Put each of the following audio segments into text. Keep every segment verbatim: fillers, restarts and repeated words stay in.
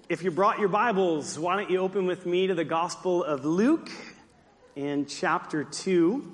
If you brought your Bibles, why don't you open with me to the Gospel of Luke in chapter two.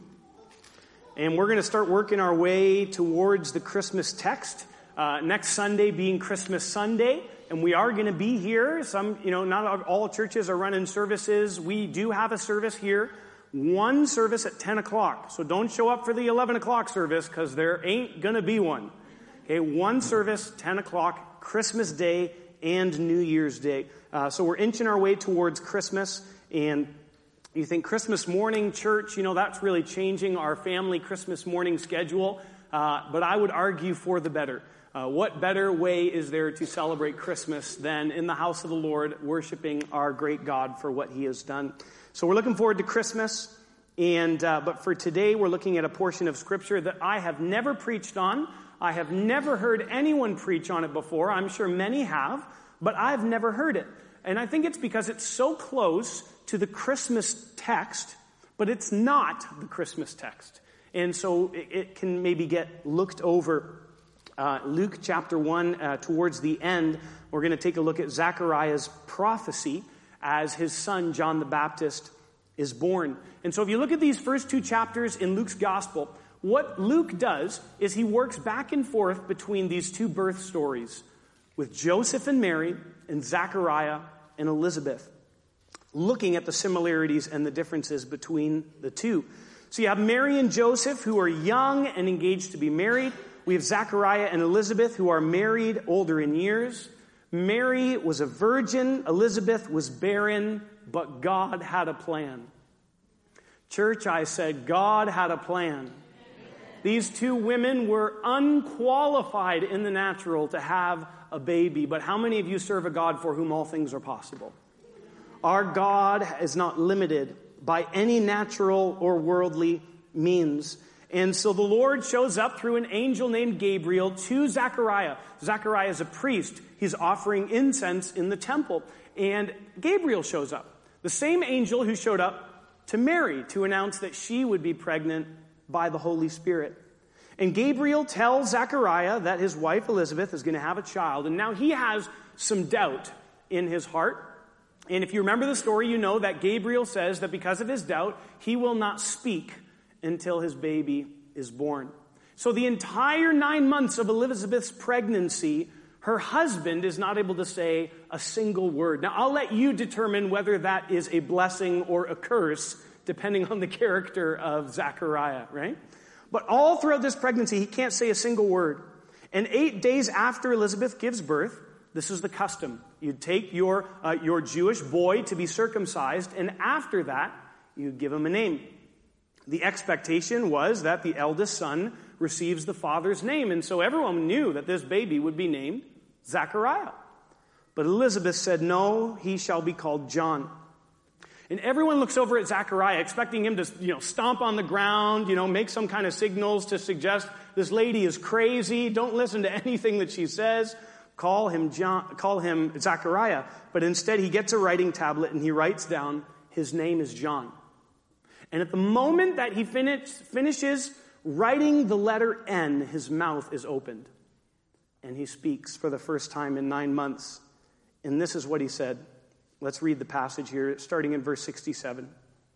And we're going to start working our way towards the Christmas text. Uh, next Sunday being Christmas Sunday. And we are going to be here. Some, you know, not all churches are running services. We do have a service here. One service at ten o'clock. So don't show up for the eleven o'clock service because there ain't going to be one. Okay, one service, ten o'clock, Christmas Day and New Year's Day. Uh, so we're inching our way towards Christmas. And you think Christmas morning church, you know, that's really changing our family Christmas morning schedule. Uh, but I would argue for the better. Uh, what better way is there to celebrate Christmas than in the house of the Lord, worshiping our great God for what he has done? So we're looking forward to Christmas. And uh, but for today, we're looking at a portion of Scripture that I have never preached on. I have never heard anyone preach on it before. I'm sure many have, but I've never heard it. And I think it's because it's so close to the Christmas text, but it's not the Christmas text. And so it, it can maybe get looked over. Uh, Luke chapter one, uh, towards the end, we're going to take a look at Zechariah's prophecy as his son John the Baptist is born. And so if you look at these first two chapters in Luke's gospel, what Luke does is he works back and forth between these two birth stories with Joseph and Mary and Zechariah and Elizabeth, looking at the similarities and the differences between the two. So you have Mary and Joseph who are young and engaged to be married. We have Zechariah and Elizabeth who are married, older in years. Mary was a virgin. Elizabeth was barren, but God had a plan. Church, I said, God had a plan. These two women were unqualified in the natural to have a baby. But how many of you serve a God for whom all things are possible? Our God is not limited by any natural or worldly means. And so the Lord shows up through an angel named Gabriel to Zechariah. Zechariah is a priest. He's offering incense in the temple. And Gabriel shows up. The same angel who showed up to Mary to announce that she would be pregnant by the Holy Spirit. And Gabriel tells Zechariah that his wife Elizabeth is going to have a child. And now he has some doubt in his heart. And if you remember the story, you know that Gabriel says that because of his doubt, he will not speak until his baby is born. So the entire nine months of Elizabeth's pregnancy, her husband is not able to say a single word. Now, I'll let you determine whether that is a blessing or a curse, depending on the character of Zechariah, right? But all throughout this pregnancy, he can't say a single word. And eight days after Elizabeth gives birth, this is the custom. You'd take your, uh, your Jewish boy to be circumcised, and after that, you'd give him a name. The expectation was that the eldest son receives the father's name, and so everyone knew that this baby would be named Zechariah. But Elizabeth said, no, he shall be called John. And everyone looks over at Zechariah, expecting him to, you know, stomp on the ground, you know, make some kind of signals to suggest this lady is crazy. Don't listen to anything that she says. Call him John, call him Zechariah. But instead, he gets a writing tablet and he writes down, his name is John. And at the moment that he finish, finishes writing the letter N, his mouth is opened. And he speaks for the first time in nine months. And this is what he said. Let's read the passage here, starting in verse sixty-seven.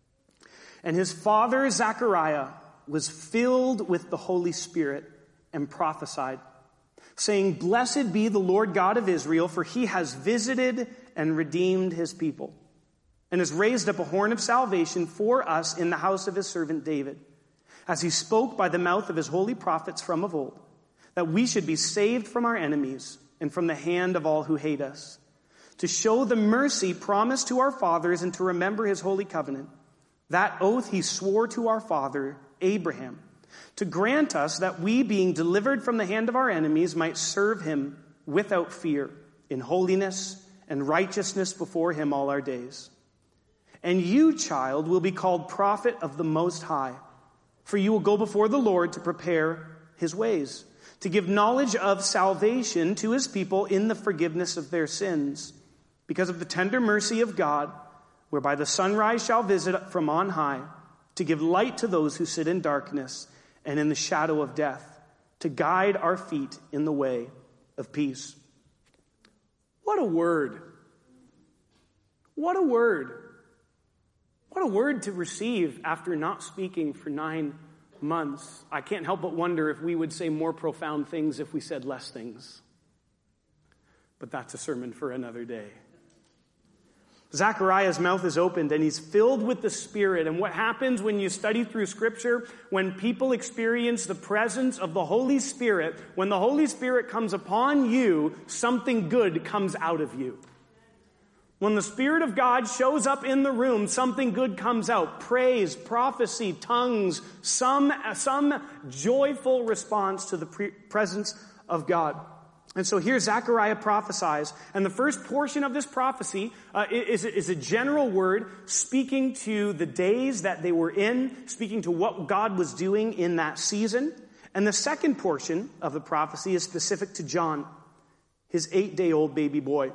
And his father, Zechariah, was filled with the Holy Spirit and prophesied, saying, Blessed be the Lord God of Israel, for he has visited and redeemed his people, and has raised up a horn of salvation for us in the house of his servant David, as he spoke by the mouth of his holy prophets from of old, that we should be saved from our enemies and from the hand of all who hate us, to show the mercy promised to our fathers and to remember his holy covenant, that oath he swore to our father Abraham, to grant us that we, being delivered from the hand of our enemies, might serve him without fear, in holiness and righteousness before him all our days. And you, child, will be called prophet of the Most High, for you will go before the Lord to prepare his ways, to give knowledge of salvation to his people in the forgiveness of their sins, because of the tender mercy of God, whereby the sunrise shall visit from on high, to give light to those who sit in darkness and in the shadow of death, to guide our feet in the way of peace. What a word. What a word. What a word to receive after not speaking for nine months. I can't help but wonder if we would say more profound things if we said less things. But that's a sermon for another day. Zechariah's mouth is opened and he's filled with the Spirit. And what happens when you study through Scripture, when people experience the presence of the Holy Spirit, when the Holy Spirit comes upon you, something good comes out of you. When the Spirit of God shows up in the room, something good comes out. Praise, prophecy, tongues, some, some joyful response to the pre- presence of God. And so here Zechariah prophesies, and the first portion of this prophecy uh, is, is a general word speaking to the days that they were in, speaking to what God was doing in that season. And the second portion of the prophecy is specific to John, his eight-day-old baby boy.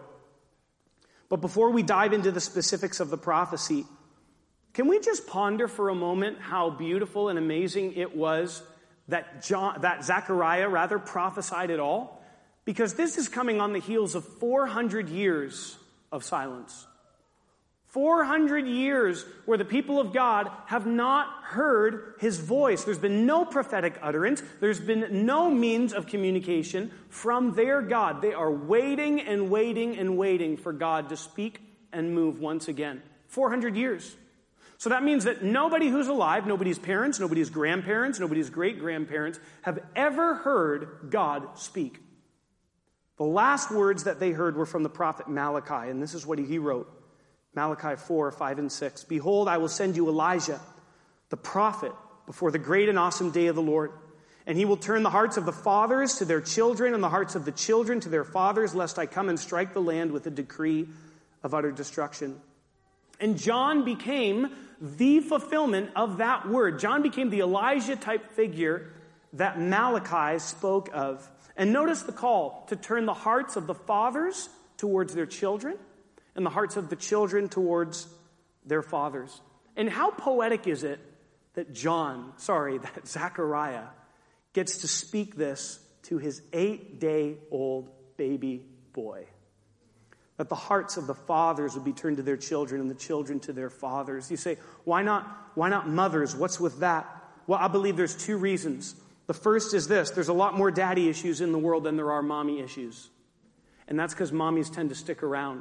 But before we dive into the specifics of the prophecy, can we just ponder for a moment how beautiful and amazing it was that John, that Zechariah rather prophesied at all? Because this is coming on the heels of four hundred years of silence. four hundred years where the people of God have not heard his voice. There's been no prophetic utterance. There's been no means of communication from their God. They are waiting and waiting and waiting for God to speak and move once again. four hundred years. So that means that nobody who's alive, nobody's parents, nobody's grandparents, nobody's great-grandparents have ever heard God speak. The last words that they heard were from the prophet Malachi, and this is what he wrote. Malachi four, five, and six. Behold, I will send you Elijah, the prophet, before the great and awesome day of the Lord. And he will turn the hearts of the fathers to their children, and the hearts of the children to their fathers, lest I come and strike the land with a decree of utter destruction. And John became the fulfillment of that word. John became the Elijah-type figure that Malachi spoke of. And notice the call to turn the hearts of the fathers towards their children and the hearts of the children towards their fathers. And how poetic is it that John, sorry, that Zechariah gets to speak this to his eight-day-old baby boy. That the hearts of the fathers would be turned to their children and the children to their fathers. You say, why not, why not mothers? What's with that? Well, I believe there's two reasons. The first is this. There's a lot more daddy issues in the world than there are mommy issues. And that's because mommies tend to stick around.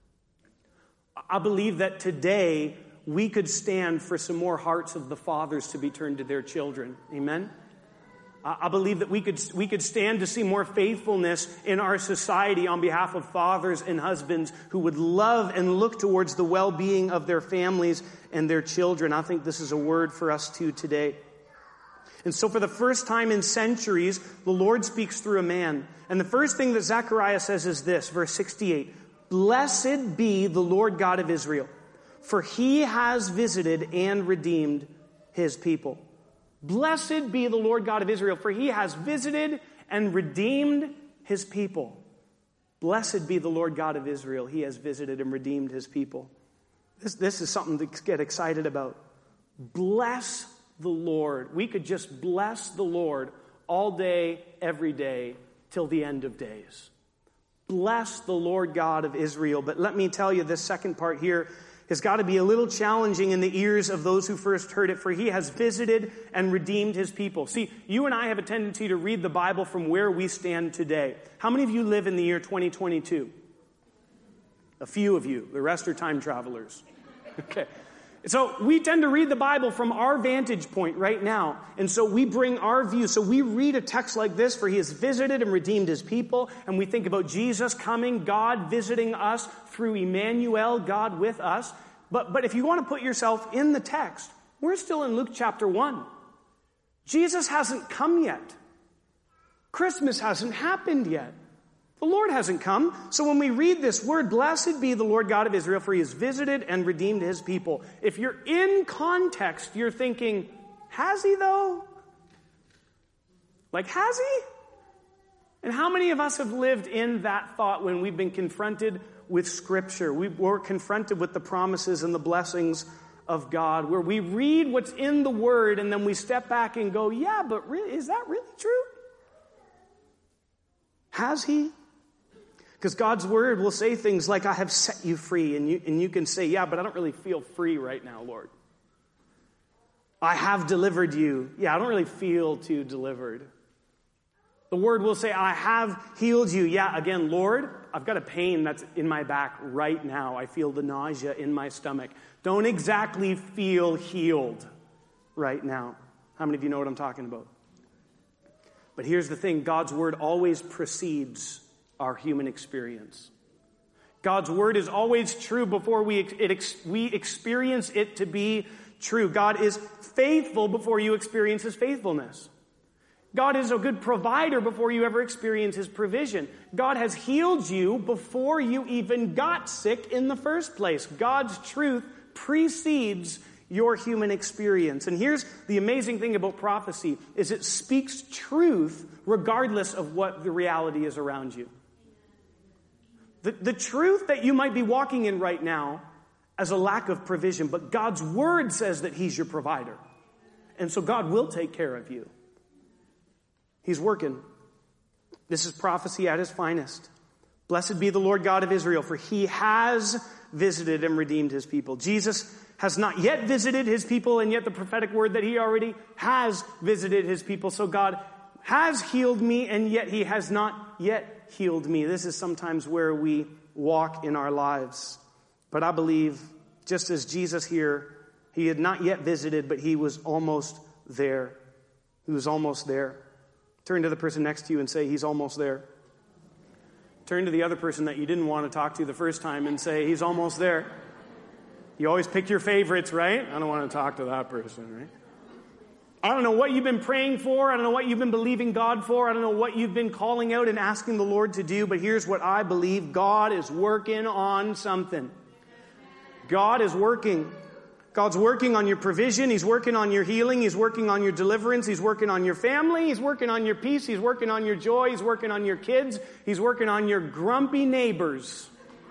I believe that today we could stand for some more hearts of the fathers to be turned to their children. Amen? I believe that we could we could stand to see more faithfulness in our society on behalf of fathers and husbands who would love and look towards the well-being of their families and their children. I think this is a word for us too today. And so for the first time in centuries, the Lord speaks through a man. And the first thing that Zechariah says is this, verse sixty-eight. Blessed be the Lord God of Israel, for he has visited and redeemed his people. Blessed be the Lord God of Israel, for he has visited and redeemed his people. Blessed be the Lord God of Israel, he has visited and redeemed his people. This, this is something to get excited about. Bless the Lord. We could just bless the Lord all day, every day, till the end of days. Bless the Lord God of Israel. But let me tell you, this second part here has got to be a little challenging in the ears of those who first heard it, for he has visited and redeemed his people. See, you and I have a tendency to read the Bible from where we stand today. How many of you live in the year twenty twenty-two? A few of you. The rest are time travelers. Okay. So we tend to read the Bible from our vantage point right now. And so we bring our view. So we read a text like this, for he has visited and redeemed his people. And we think about Jesus coming, God visiting us through Emmanuel, God with us. But, but if you want to put yourself in the text, we're still in Luke chapter one. Jesus hasn't come yet. Christmas hasn't happened yet. The Lord hasn't come. So when we read this word, blessed be the Lord God of Israel, for he has visited and redeemed his people. If you're in context, you're thinking, has he though? Like, has he? And how many of us have lived in that thought when we've been confronted with Scripture? We were confronted with the promises and the blessings of God, where we read what's in the Word and then we step back and go, yeah, but really, is that really true? Has he? Because God's word will say things like, I have set you free. And you, and you can say, yeah, but I don't really feel free right now, Lord. I have delivered you. Yeah, I don't really feel too delivered. The word will say, I have healed you. Yeah, again, Lord, I've got a pain that's in my back right now. I feel the nausea in my stomach. Don't exactly feel healed right now. How many of you know what I'm talking about? But here's the thing. God's word always precedes our human experience. God's word is always true before we, it, we experience it to be true. God is faithful before you experience his faithfulness. God is a good provider before you ever experience his provision. God has healed you before you even got sick in the first place. God's truth precedes your human experience. And here's the amazing thing about prophecy, is it speaks truth regardless of what the reality is around you. The, the truth that you might be walking in right now as a lack of provision, but God's word says that he's your provider. And so God will take care of you. He's working. This is prophecy at his finest. Blessed be the Lord God of Israel, for he has visited and redeemed his people. Jesus has not yet visited his people, and yet the prophetic word that he already has visited his people. So God has healed me, and yet he has not yet healed me. This is sometimes where we walk in our lives. But I believe, just as Jesus here, he had not yet visited, but he was almost there. He was almost there. Turn to the person next to you and say, he's almost there. Turn to the other person that you didn't want to talk to the first time and say, he's almost there. You always pick your favorites, right? I don't want to talk to that person, right? I don't know what you've been praying for. I don't know what you've been believing God for. I don't know what you've been calling out and asking the Lord to do. But here's what I believe. God is working on something. God is working. God's working on your provision. He's working on your healing. He's working on your deliverance. He's working on your family. He's working on your peace. He's working on your joy. He's working on your kids. He's working on your grumpy neighbors.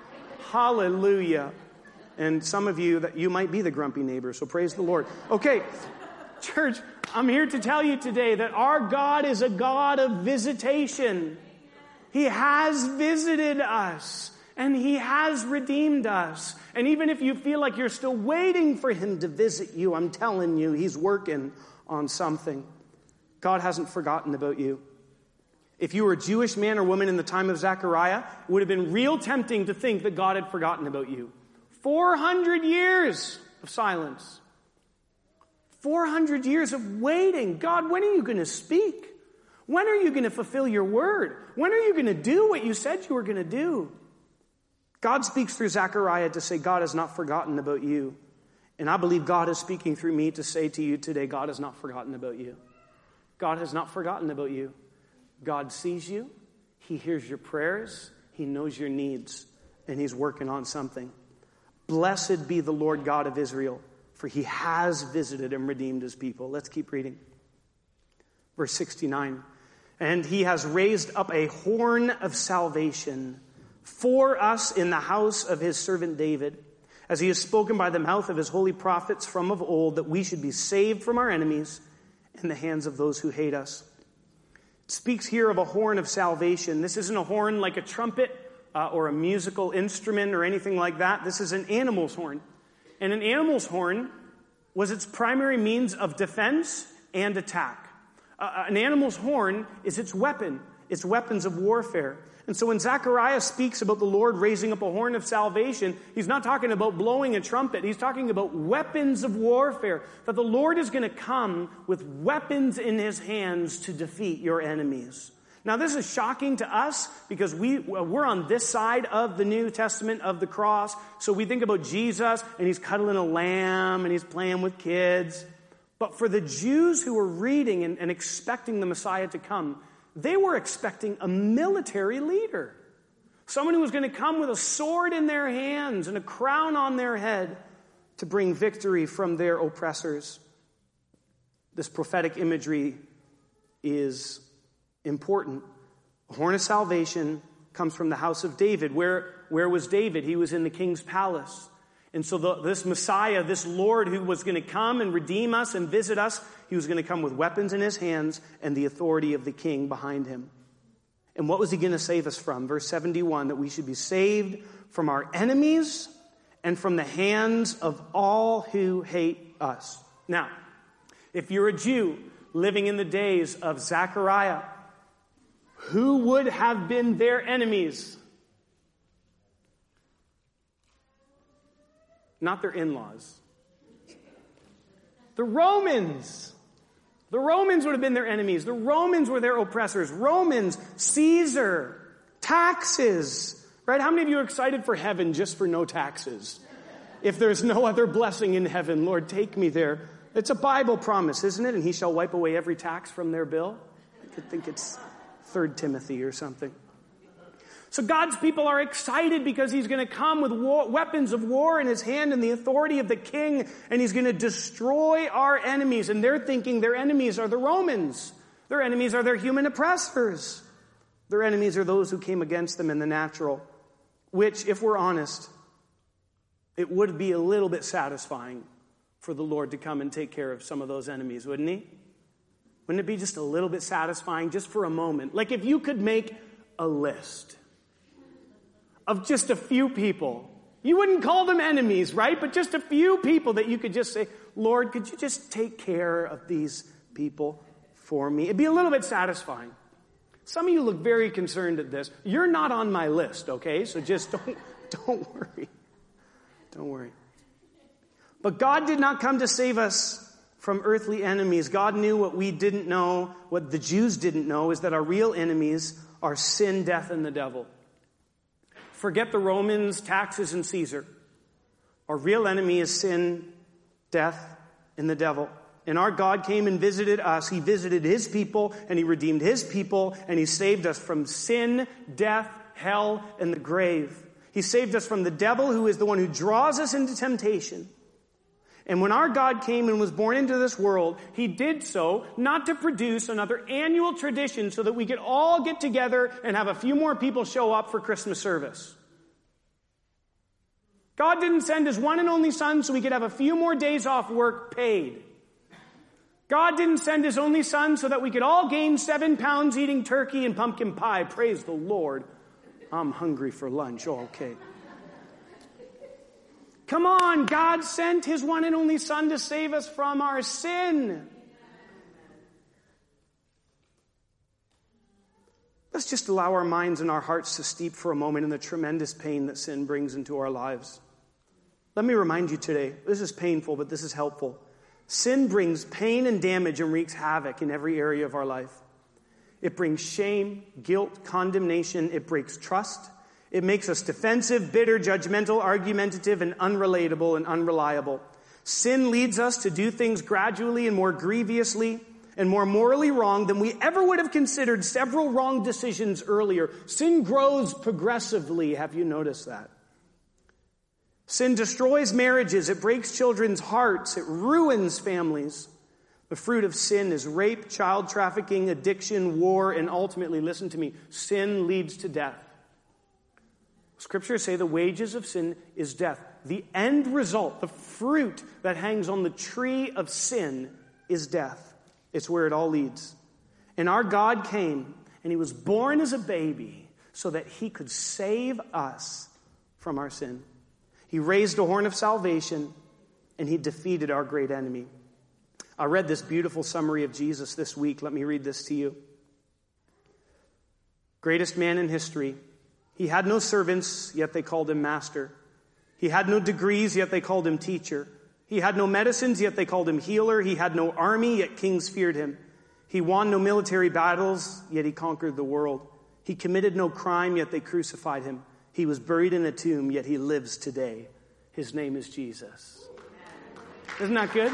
Hallelujah. And some of you, that you might be the grumpy neighbor, so praise the Lord. Okay, church, I'm here to tell you today that our God is a God of visitation. He has visited us. And he has redeemed us. And even if you feel like you're still waiting for him to visit you, I'm telling you, he's working on something. God hasn't forgotten about you. If you were a Jewish man or woman in the time of Zechariah, it would have been real tempting to think that God had forgotten about you. four hundred years of silence. four hundred years of waiting. God, when are you going to speak? When are you going to fulfill your word? When are you going to do what you said you were going to do? God speaks through Zechariah to say God has not forgotten about you. And I believe God is speaking through me to say to you today, God has not forgotten about you. God has not forgotten about you. God sees you. He hears your prayers. He knows your needs. And he's working on something. Blessed be the Lord God of Israel, for he has visited and redeemed his people. Let's keep reading. Verse sixty-nine. And he has raised up a horn of salvation for us in the house of his servant David, as he has spoken by the mouth of his holy prophets from of old, that we should be saved from our enemies and the hands of those who hate us. It speaks here of a horn of salvation. This isn't a horn like a trumpet uh, or a musical instrument or anything like that. This is an animal's horn. And an animal's horn was its primary means of defense and attack. Uh, an animal's horn is its weapon, its weapons of warfare. And so when Zechariah speaks about the Lord raising up a horn of salvation, he's not talking about blowing a trumpet. He's talking about weapons of warfare, that the Lord is going to come with weapons in his hands to defeat your enemies. Now, this is shocking to us because we, we're on this side of the New Testament of the cross. So we think about Jesus and he's cuddling a lamb and he's playing with kids. But for the Jews who were reading and, and expecting the Messiah to come, they were expecting a military leader. Someone who was going to come with a sword in their hands and a crown on their head to bring victory from their oppressors. This prophetic imagery is important. A horn of salvation comes from the house of David. Where, where was David? He was in the king's palace. And so the, this Messiah, this Lord who was going to come and redeem us and visit us, he was going to come with weapons in his hands and the authority of the king behind him. And what was he going to save us from? Verse seventy-one, that we should be saved from our enemies and from the hands of all who hate us. Now, if you're a Jew living in the days of Zechariah, who would have been their enemies? Not their in-laws. The Romans. The Romans would have been their enemies. The Romans were their oppressors. Romans, Caesar, taxes. Right? How many of you are excited for heaven just for no taxes? If there's no other blessing in heaven, Lord, take me there. It's a Bible promise, isn't it? And he shall wipe away every tax from their bill. I think it's Third Timothy or something. So God's people are excited because he's going to come with war, weapons of war in his hand and the authority of the king, and he's going to destroy our enemies. And they're thinking their enemies are the Romans. Their enemies are their human oppressors. Their enemies are those who came against them in the natural, which, if we're honest, it would be a little bit satisfying for the Lord to come and take care of some of those enemies, wouldn't he? Wouldn't it be just a little bit satisfying just for a moment? Like if you could make a list of just a few people. You wouldn't call them enemies, right? But just a few people that you could just say, Lord, could you just take care of these people for me? It'd be a little bit satisfying. Some of you look very concerned at this. You're not on my list, okay? So just don't, don't worry. Don't worry. But God did not come to save us from earthly enemies. God knew what we didn't know, what the Jews didn't know, is that our real enemies are sin, death, and the devil. Forget the Romans, taxes, and Caesar. Our real enemy is sin, death, and the devil. And our God came and visited us. He visited his people, and he redeemed his people, and he saved us from sin, death, hell, and the grave. He saved us from the devil, who is the one who draws us into temptation. And when our God came and was born into this world, he did so not to produce another annual tradition so that we could all get together and have a few more people show up for Christmas service. God didn't send his one and only son so we could have a few more days off work paid. God didn't send his only son so that we could all gain seven pounds eating turkey and pumpkin pie. Praise the Lord. I'm hungry for lunch. Oh, okay. Come on, God sent his one and only son to save us from our sin. Let's just allow our minds and our hearts to steep for a moment in the tremendous pain that sin brings into our lives. Let me remind you today, this is painful, but this is helpful. Sin brings pain and damage and wreaks havoc in every area of our life. It brings shame, guilt, condemnation. It breaks trust. It makes us defensive, bitter, judgmental, argumentative, and unrelatable and unreliable. Sin leads us to do things gradually and more grievously and more morally wrong than we ever would have considered several wrong decisions earlier. Sin grows progressively. Have you noticed that? Sin destroys marriages. It breaks children's hearts. It ruins families. The fruit of sin is rape, child trafficking, addiction, war, and ultimately, listen to me, sin leads to death. Scriptures say the wages of sin is death. The end result, the fruit that hangs on the tree of sin is death. It's where it all leads. And our God came, and he was born as a baby so that he could save us from our sin. He raised a horn of salvation, and he defeated our great enemy. I read this beautiful summary of Jesus this week. Let me read this to you. Greatest man in history. He had no servants, yet they called him master. He had no degrees, yet they called him teacher. He had no medicines, yet they called him healer. He had no army, yet kings feared him. He won no military battles, yet he conquered the world. He committed no crime, yet they crucified him. He was buried in a tomb, yet he lives today. His name is Jesus. Isn't that good?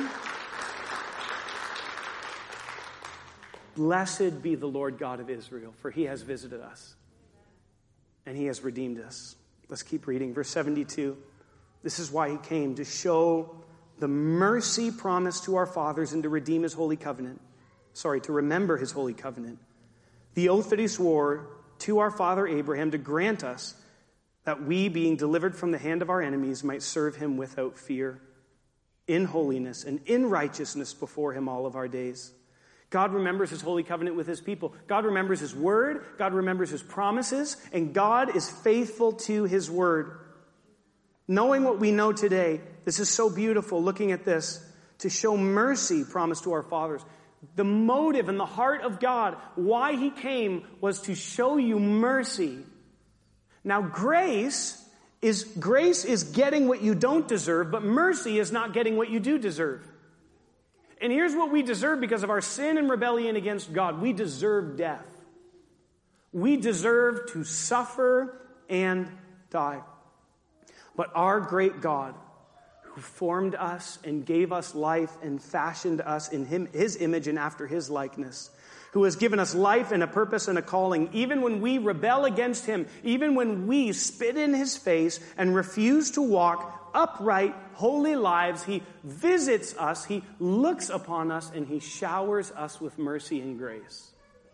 Blessed be the Lord God of Israel, for he has visited us. And he has redeemed us. Let's keep reading. Verse seventy-two. This is why he came, to show the mercy promised to our fathers and to redeem his holy covenant. Sorry, to remember his holy covenant. The oath that he swore to our father Abraham to grant us that we, being delivered from the hand of our enemies, might serve him without fear, in holiness and in righteousness before him all of our days. God remembers his holy covenant with his people. God remembers his word. God remembers his promises. And God is faithful to his word. Knowing what we know today, this is so beautiful looking at this, to show mercy promised to our fathers. The motive and the heart of God, why he came, was to show you mercy. Now grace is, grace is getting what you don't deserve, but mercy is not getting what you do deserve. And here's what we deserve because of our sin and rebellion against God. We deserve death. We deserve to suffer and die. But our great God, who formed us and gave us life and fashioned us in him, his image and after his likeness, who has given us life and a purpose and a calling, even when we rebel against him, even when we spit in his face and refuse to walk upright, holy lives, he visits us, he looks upon us, and he showers us with mercy and grace.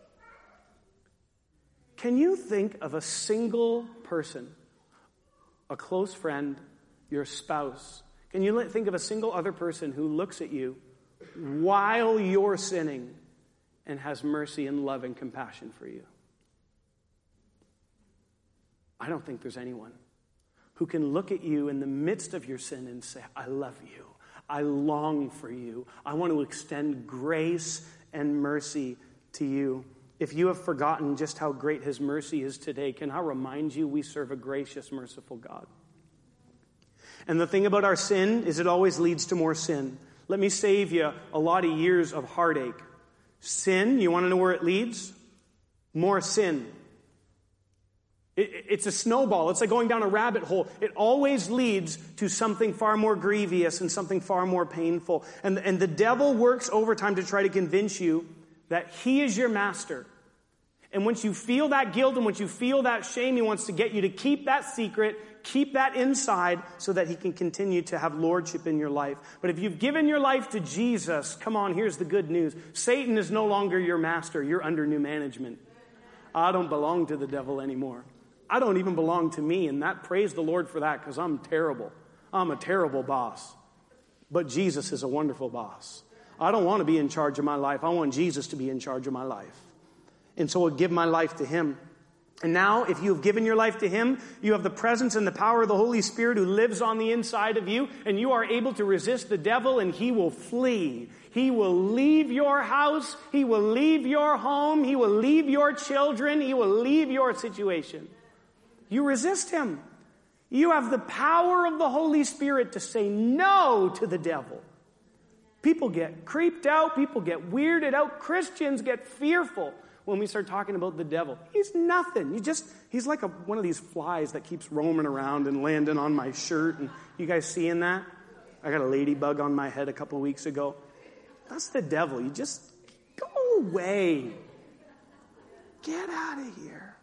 Can you think of a single person, a close friend, your spouse? Can you think of a single other person who looks at you while you're sinning and has mercy and love and compassion for you? I don't think there's anyone who can look at you in the midst of your sin and say, I love you. I long for you. I want to extend grace and mercy to you. If you have forgotten just how great his mercy is today, can I remind you we serve a gracious, merciful God? And the thing about our sin is it always leads to more sin. Let me save you a lot of years of heartache. Sin, you want to know where it leads? More sin. It, it's a snowball. It's like going down a rabbit hole. It always leads to something far more grievous and something far more painful. And, and the devil works overtime to try to convince you that he is your master. And once you feel that guilt and once you feel that shame, he wants to get you to keep that secret, keep that inside so that he can continue to have lordship in your life. But if you've given your life to Jesus, come on, here's the good news. Satan is no longer your master. You're under new management. I don't belong to the devil anymore. I don't even belong to me. And that, praise the Lord for that, because I'm terrible. I'm a terrible boss. But Jesus is a wonderful boss. I don't want to be in charge of my life. I want Jesus to be in charge of my life. And so I'll give my life to him. And now, if you have given your life to him, you have the presence and the power of the Holy Spirit who lives on the inside of you, and you are able to resist the devil, and he will flee. He will leave your house. He will leave your home. He will leave your children. He will leave your situation. You resist him. You have the power of the Holy Spirit to say no to the devil. People get creeped out. People get weirded out. Christians get fearful when we start talking about the devil. He's nothing. You just, he's like a, one of these flies that keeps roaming around and landing on my shirt. And you guys seeing that? I got a ladybug on my head a couple of weeks ago. That's the devil. You just go away. Get out of here.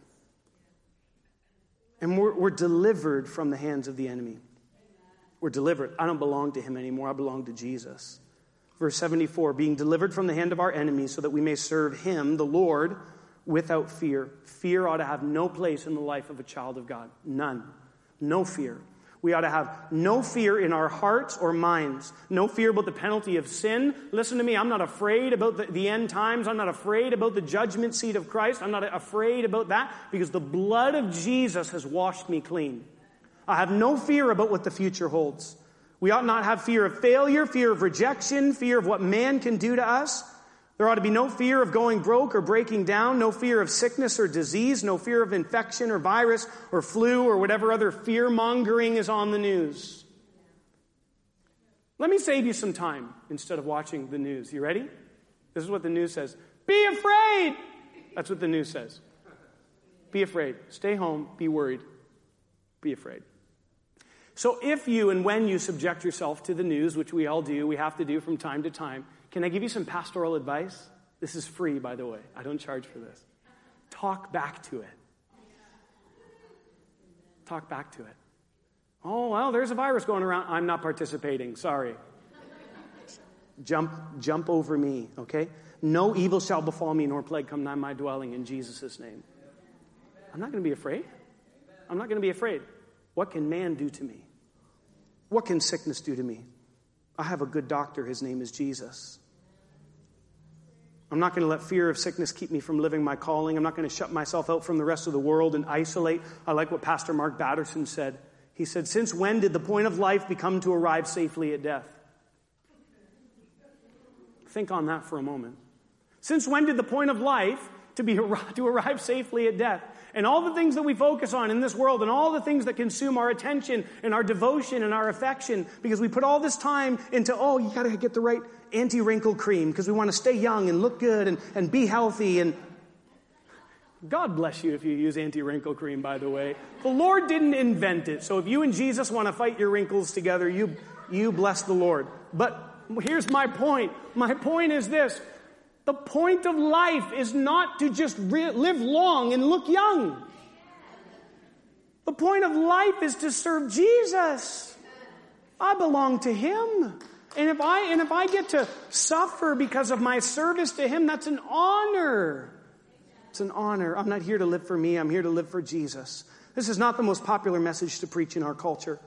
And we're, we're delivered from the hands of the enemy. We're delivered. I don't belong to him anymore. I belong to Jesus. Verse seventy-four, being delivered from the hand of our enemies so that we may serve him, the Lord, without fear. Fear ought to have no place in the life of a child of God. None. No fear. We ought to have no fear in our hearts or minds. No fear about the penalty of sin. Listen to me, I'm not afraid about the, the end times. I'm not afraid about the judgment seat of Christ. I'm not afraid about that because the blood of Jesus has washed me clean. I have no fear about what the future holds. We ought not have fear of failure, fear of rejection, fear of what man can do to us. There ought to be no fear of going broke or breaking down, no fear of sickness or disease, no fear of infection or virus or flu or whatever other fear-mongering is on the news. Let me save you some time instead of watching the news. You ready? This is what the news says. Be afraid! That's what the news says. Be afraid. Stay home. Be worried. Be afraid. So if you and when you subject yourself to the news, which we all do, we have to do from time to time, can I give you some pastoral advice? This is free, by the way. I don't charge for this. Talk back to it. Talk back to it. Oh, well, there's a virus going around. I'm not participating. Sorry. Jump, jump over me, okay? No evil shall befall me, nor plague come nigh my dwelling in Jesus' name. I'm not going to be afraid. I'm not going to be afraid. What can man do to me? What can sickness do to me? I have a good doctor. His name is Jesus. I'm not going to let fear of sickness keep me from living my calling. I'm not going to shut myself out from the rest of the world and isolate. I like what Pastor Mark Batterson said. He said, since when did the point of life become to arrive safely at death? Think on that for a moment. Since when did the point of life to be to arrive safely at death? And all the things that we focus on in this world and all the things that consume our attention and our devotion and our affection, because we put all this time into, oh, you got to get the right anti-wrinkle cream because we want to stay young and look good and, and be healthy. And God bless you if you use anti-wrinkle cream, by the way. The Lord didn't invent it. So if you and Jesus want to fight your wrinkles together, you, you bless the Lord. But here's my point. My point is this. The point of life is not to just re- live long and look young. The point of life is to serve Jesus. I belong to Him. And if I, and if I get to suffer because of my service to Him, that's an honor. It's an honor. I'm not here to live for me. I'm here to live for Jesus. This is not the most popular message to preach in our culture.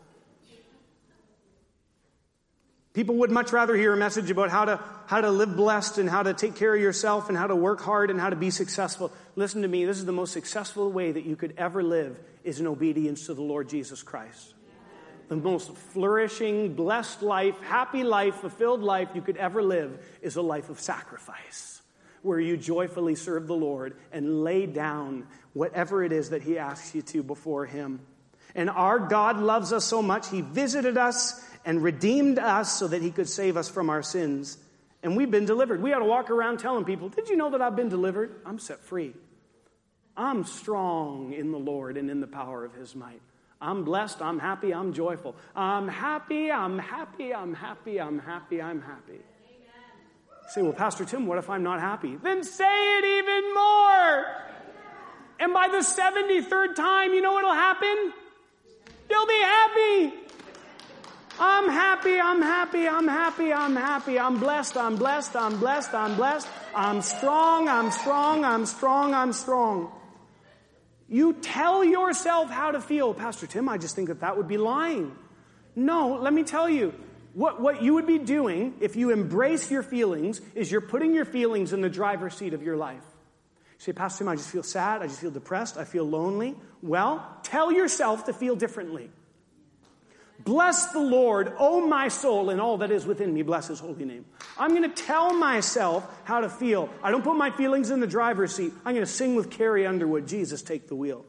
People would much rather hear a message about how to how to live blessed and how to take care of yourself and how to work hard and how to be successful. Listen to me, this is the most successful way that you could ever live is in obedience to the Lord Jesus Christ. The most flourishing, blessed life, happy life, fulfilled life you could ever live is a life of sacrifice, where you joyfully serve the Lord and lay down whatever it is that He asks you to before Him. And our God loves us so much, He visited us and redeemed us so that He could save us from our sins. And we've been delivered. We ought to walk around telling people, did you know that I've been delivered? I'm set free. I'm strong in the Lord and in the power of His might. I'm blessed, I'm happy, I'm joyful. I'm happy, I'm happy, I'm happy, I'm happy, I'm happy. You say, well, Pastor Tim, what if I'm not happy? Then say it even more. And by the seventy-third time, you know what'll happen? You'll be happy. I'm happy, I'm happy, I'm happy, I'm happy, I'm blessed, I'm blessed, I'm blessed, I'm blessed, I'm strong, I'm strong, I'm strong, I'm strong. You tell yourself how to feel. Pastor Tim, I just think that that would be lying. No, let me tell you, what, what you would be doing if you embrace your feelings is you're putting your feelings in the driver's seat of your life. You say, Pastor Tim, I just feel sad, I just feel depressed, I feel lonely. Well, tell yourself to feel differently. Bless the Lord, O my soul, and all that is within me. Bless His holy name. I'm going to tell myself how to feel. I don't put my feelings in the driver's seat. I'm going to sing with Carrie Underwood, Jesus, take the wheel.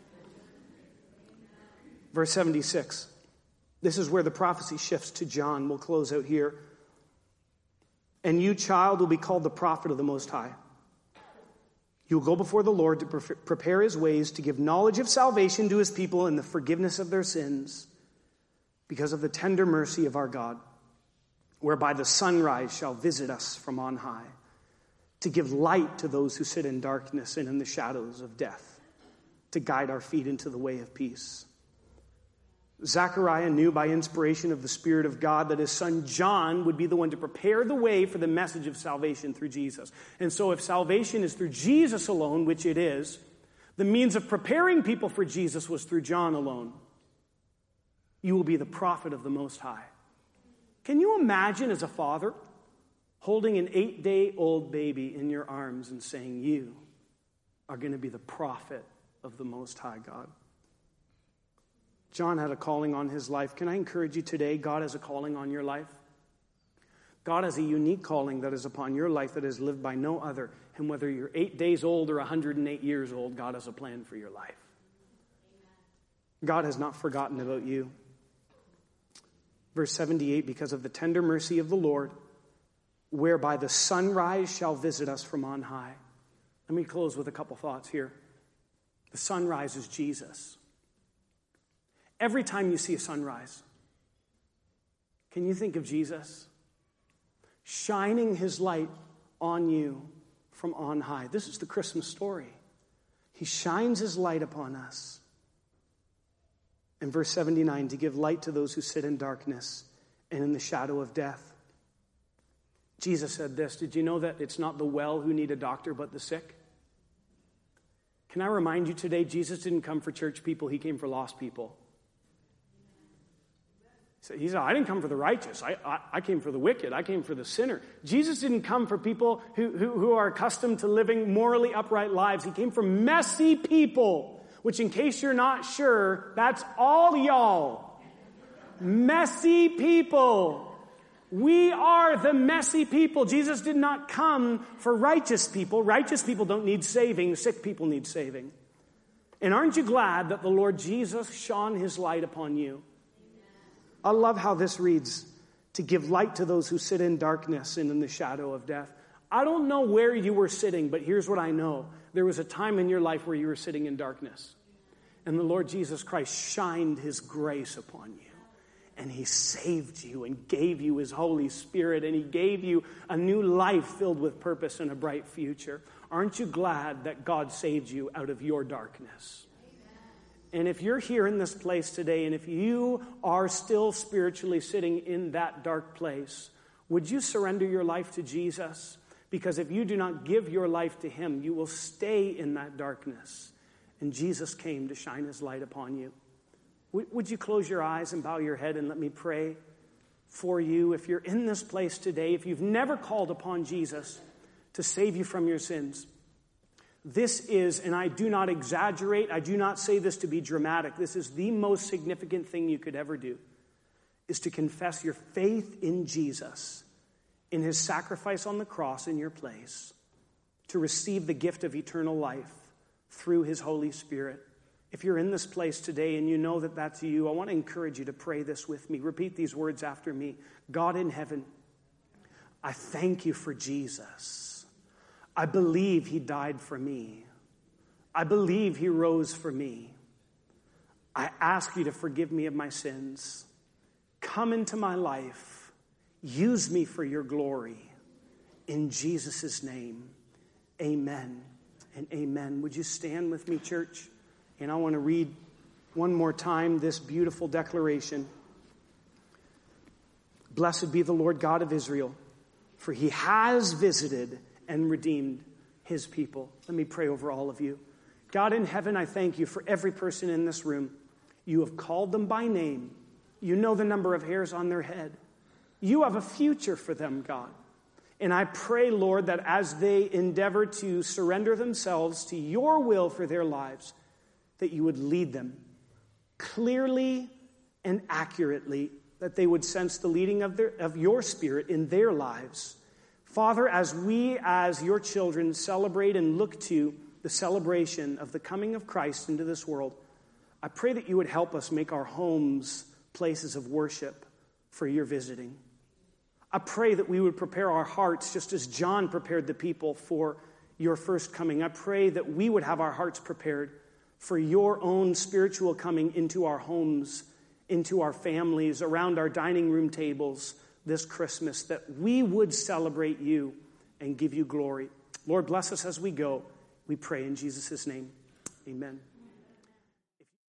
Verse seventy-six. This is where the prophecy shifts to John. We'll close out here. And you, child, will be called the prophet of the Most High. You will go before the Lord to pre- prepare His ways, to give knowledge of salvation to His people and the forgiveness of their sins, because of the tender mercy of our God, whereby the sunrise shall visit us from on high, to give light to those who sit in darkness and in the shadows of death, to guide our feet into the way of peace. Zechariah knew by inspiration of the Spirit of God that his son John would be the one to prepare the way for the message of salvation through Jesus. And so if salvation is through Jesus alone, which it is, the means of preparing people for Jesus was through John alone. You will be the prophet of the Most High. Can you imagine as a father holding an eight-day-old baby in your arms and saying, you are going to be the prophet of the Most High God? John had a calling on his life. Can I encourage you today, God has a calling on your life? God has a unique calling that is upon your life that is lived by no other. And whether you're eight days old or one hundred eight years old, God has a plan for your life. God has not forgotten about you. Verse seventy-eight, because of the tender mercy of the Lord, whereby the sunrise shall visit us from on high. Let me close with a couple thoughts here. The sunrise is Jesus. Every time you see a sunrise, can you think of Jesus shining His light on you from on high? This is the Christmas story. He shines His light upon us. In verse seventy-nine, to give light to those who sit in darkness and in the shadow of death. Jesus said this, did you know that it's not the well who need a doctor, but the sick? Can I remind you today, Jesus didn't come for church people, He came for lost people. So he said, I didn't come for the righteous. I, I, I came for the wicked. I came for the sinner. Jesus didn't come for people who, who, who are accustomed to living morally upright lives. He came for messy people, which, in case you're not sure, that's all y'all. Messy people. We are the messy people. Jesus did not come for righteous people. Righteous people don't need saving. Sick people need saving. And aren't you glad that the Lord Jesus shone his light upon you? I love how this reads, to give light to those who sit in darkness and in the shadow of death. I don't know where you were sitting, but here's what I know. There was a time in your life where you were sitting in darkness. And the Lord Jesus Christ shined his grace upon you. And he saved you and gave you his Holy Spirit. And he gave you a new life filled with purpose and a bright future. Aren't you glad that God saved you out of your darkness? And if you're here in this place today, and if you are still spiritually sitting in that dark place, would you surrender your life to Jesus? Because if you do not give your life to him, you will stay in that darkness. And Jesus came to shine his light upon you. Would you close your eyes and bow your head and let me pray for you? If you're in this place today, if you've never called upon Jesus to save you from your sins, this is, and I do not exaggerate, I do not say this to be dramatic, this is the most significant thing you could ever do, is to confess your faith in Jesus, in his sacrifice on the cross in your place, to receive the gift of eternal life through his Holy Spirit. If you're in this place today and you know that that's you, I want to encourage you to pray this with me. Repeat these words after me. God in heaven, I thank you for Jesus. I believe he died for me. I believe he rose for me. I ask you to forgive me of my sins. Come into my life. Use me for your glory. In Jesus' name, amen and amen. Would you stand with me, church? And I want to read one more time this beautiful declaration. Blessed be the Lord God of Israel, for he has visited and redeemed his people. Let me pray over all of you. God in heaven, I thank you for every person in this room. You have called them by name. You know the number of hairs on their head. You have a future for them, God. And I pray, Lord, that as they endeavor to surrender themselves to your will for their lives, that you would lead them clearly and accurately, that they would sense the leading of, their, of your Spirit in their lives. Father, as we, as your children, celebrate and look to the celebration of the coming of Christ into this world, I pray that you would help us make our homes places of worship for your visiting. I pray that we would prepare our hearts just as John prepared the people for your first coming. I pray that we would have our hearts prepared for your own spiritual coming into our homes, into our families, around our dining room tables this Christmas, that we would celebrate you and give you glory. Lord, bless us as we go. We pray in Jesus' name. Amen.